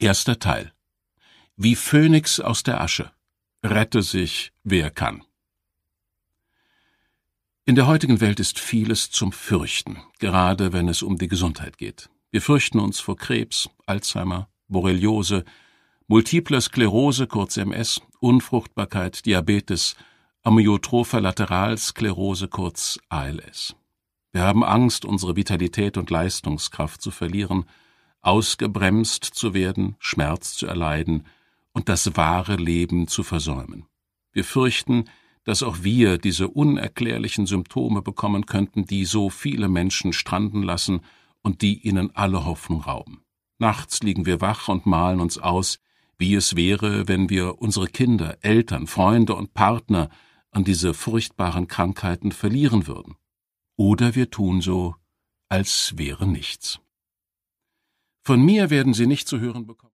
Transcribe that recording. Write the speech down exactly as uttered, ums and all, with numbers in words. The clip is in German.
Erster Teil. Wie Phönix aus der Asche. Rette sich, wer kann. In der heutigen Welt ist vieles zum Fürchten, gerade wenn es um die Gesundheit geht. Wir fürchten uns vor Krebs, Alzheimer, Borreliose, Multipler Sklerose, kurz M S, Unfruchtbarkeit, Diabetes, Amyotropher Lateralsklerose, kurz A L S. Wir haben Angst, unsere Vitalität und Leistungskraft zu verlieren, ausgebremst zu werden, Schmerz zu erleiden und das wahre Leben zu versäumen. Wir fürchten, dass auch wir diese unerklärlichen Symptome bekommen könnten, die so viele Menschen stranden lassen und die ihnen alle Hoffnung rauben. Nachts liegen wir wach und malen uns aus, wie es wäre, wenn wir unsere Kinder, Eltern, Freunde und Partner an diese furchtbaren Krankheiten verlieren würden. Oder wir tun so, als wäre nichts. Von mir werden Sie nicht zu hören bekommen.